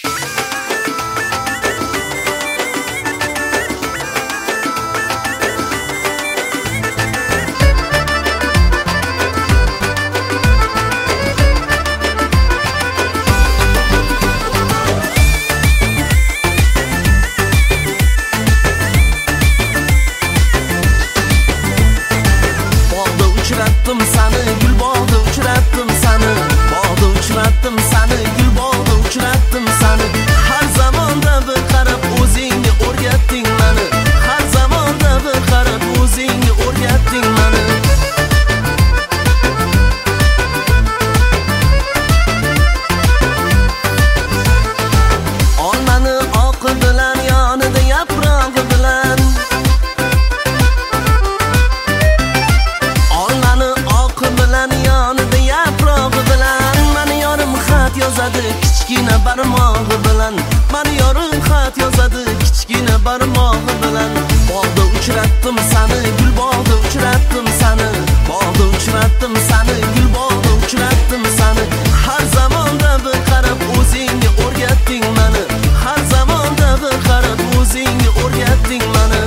kichkina barmog'i bilan mani yorim xat yozadi kichkina barmog'i bilan. Bog'da uchratdim seni, gul bog'da uchratdim seni, bog'da uchratdim seni, gul bog'da uchratdim seni. Har zamonda bir qarab o'zingga o'rgatding meni, har zamonda bir qarab o'zingga o'rgatding meni.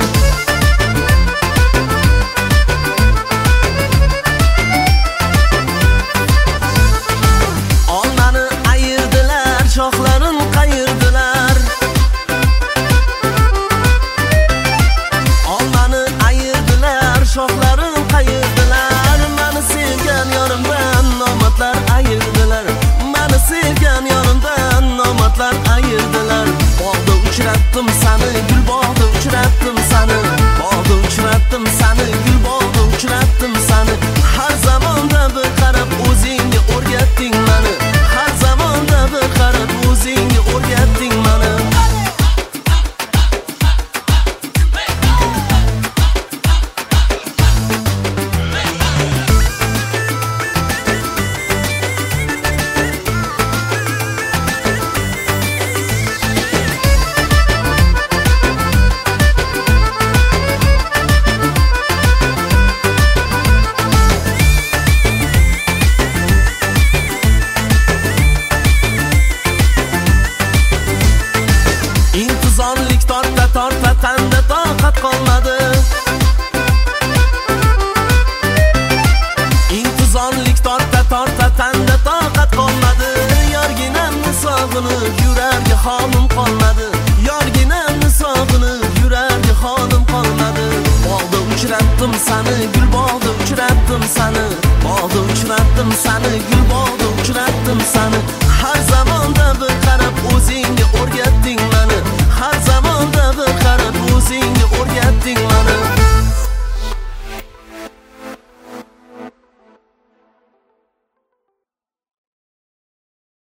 Shoxlarin qayirdilar, olmani ayirdilar, shoxlarin qayirdilar. Mani sevgan yorimdan nomatlar ayirdilar, mani sevgan yorimdan nomatlar ayirdilar. Bog'da uchratdim seni, gul bog'da uchratdim seni, bog'da uchratdim seni, gul bog'da uchratdim seni. Har zamonda bir qarab o'zingga o'rgatding meni, har zamonda bir qarab o'zingga o'rgatding meni. Intizorlik torta torta tanda toqat qolmadi, intizorlik torta torta tanda toqat qolmadi. Yorginamni sog'inib yurarga hol